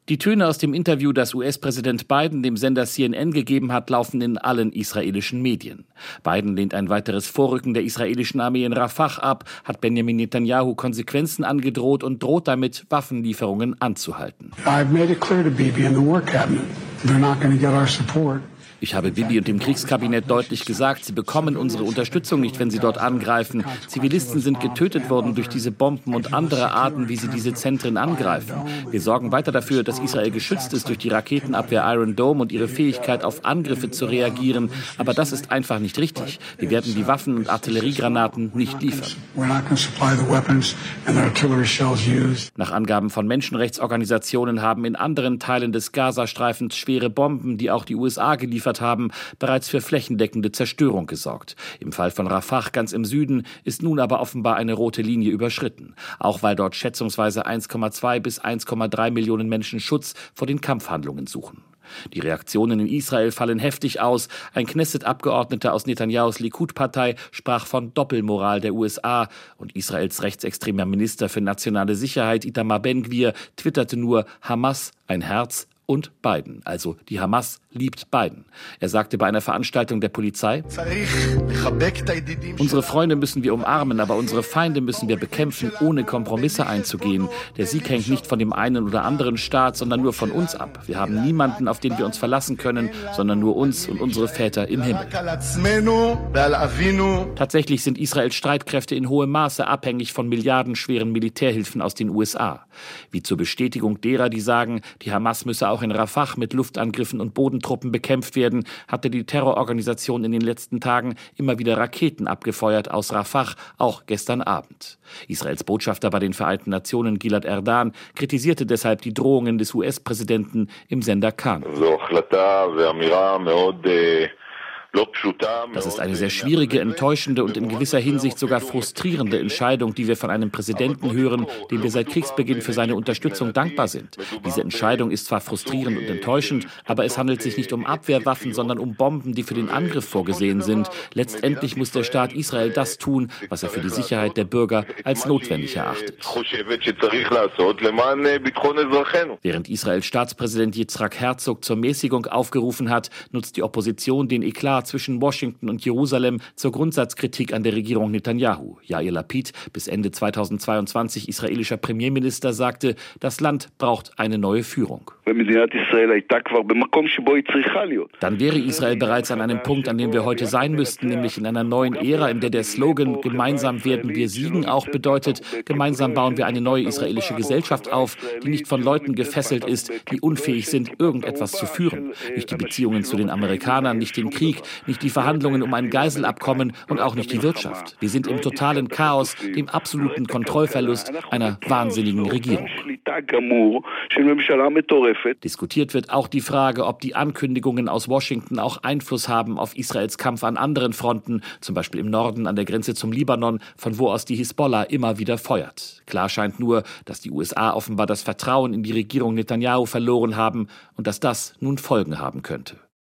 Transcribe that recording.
Die Töne aus dem Interview, das US-Präsident Biden dem Sender CNN gegeben hat, laufen in allen israelischen Medien. Biden lehnt ein weiteres Vorrücken der israelischen Armee in Rafah ab, hat Benjamin Netanyahu Konsequenzen angedroht und droht damit, Waffenlieferungen anzuhalten. Ich habe Bibi und dem Kriegskabinett deutlich gesagt, sie bekommen unsere Unterstützung nicht, wenn sie dort angreifen. Zivilisten sind getötet worden durch diese Bomben und andere Arten, wie sie diese Zentren angreifen. Wir sorgen weiter dafür, dass Israel geschützt ist durch die Raketenabwehr Iron Dome und ihre Fähigkeit, auf Angriffe zu reagieren. Aber das ist einfach nicht richtig. Wir werden die Waffen und Artilleriegranaten nicht liefern. Nach Angaben von Menschenrechtsorganisationen haben in anderen Teilen des Gazastreifens schwere Bomben, die auch die USA geliefert haben, bereits für flächendeckende Zerstörung gesorgt. Im Fall von Rafah ganz im Süden ist nun aber offenbar eine rote Linie überschritten. Auch weil dort schätzungsweise 1,2 bis 1,3 Millionen Menschen Schutz vor den Kampfhandlungen suchen. Die Reaktionen in Israel fallen heftig aus. Ein Knesset-Abgeordneter aus Netanyahus Likud-Partei sprach von Doppelmoral der USA und Israels rechtsextremer Minister für nationale Sicherheit Itamar Ben-Gvir twitterte nur: Hamas, ein Herz und Biden. Also die Hamas liebt Biden. Er sagte bei einer Veranstaltung der Polizei: Unsere Freunde müssen wir umarmen, aber unsere Feinde müssen wir bekämpfen, ohne Kompromisse einzugehen. Der Sieg hängt nicht von dem einen oder anderen Staat, sondern nur von uns ab. Wir haben niemanden, auf den wir uns verlassen können, sondern nur uns und unsere Väter im Himmel. Tatsächlich sind Israels Streitkräfte in hohem Maße abhängig von milliardenschweren Militärhilfen aus den USA. Wie zur Bestätigung derer, die sagen, die Hamas müsse auch in Rafah mit Luftangriffen und Bodentruppen bekämpft werden, hatte die Terrororganisation in den letzten Tagen immer wieder Raketen abgefeuert aus Rafah, auch gestern Abend. Israels Botschafter bei den Vereinten Nationen, Gilad Erdan, kritisierte deshalb die Drohungen des US-Präsidenten im Sender Kan. Das ist eine sehr schwierige, enttäuschende und in gewisser Hinsicht sogar frustrierende Entscheidung, die wir von einem Präsidenten hören, dem wir seit Kriegsbeginn für seine Unterstützung dankbar sind. Diese Entscheidung ist zwar frustrierend und enttäuschend, aber es handelt sich nicht um Abwehrwaffen, sondern um Bomben, die für den Angriff vorgesehen sind. Letztendlich muss der Staat Israel das tun, was er für die Sicherheit der Bürger als notwendig erachtet. Während Israels Staatspräsident Yitzhak Herzog zur Mäßigung aufgerufen hat, nutzt die Opposition den Eklat zwischen Washington und Jerusalem zur Grundsatzkritik an der Regierung Netanyahu. Yair Lapid, bis Ende 2022 israelischer Premierminister, sagte, das Land braucht eine neue Führung. Dann wäre Israel bereits an einem Punkt, an dem wir heute sein müssten, nämlich in einer neuen Ära, in der der Slogan "Gemeinsam werden wir siegen" auch bedeutet, gemeinsam bauen wir eine neue israelische Gesellschaft auf, die nicht von Leuten gefesselt ist, die unfähig sind, irgendetwas zu führen. Nicht die Beziehungen zu den Amerikanern, nicht den Krieg, nicht die Verhandlungen um ein Geiselabkommen und auch nicht die Wirtschaft. Wir sind im totalen Chaos, dem absoluten Kontrollverlust einer wahnsinnigen Regierung. Diskutiert wird auch die Frage, ob die Ankündigungen aus Washington auch Einfluss haben auf Israels Kampf an anderen Fronten, zum Beispiel im Norden an der Grenze zum Libanon, von wo aus die Hisbollah immer wieder feuert. Klar scheint nur, dass die USA offenbar das Vertrauen in die Regierung Netanyahu verloren haben und dass das nun Folgen haben könnte.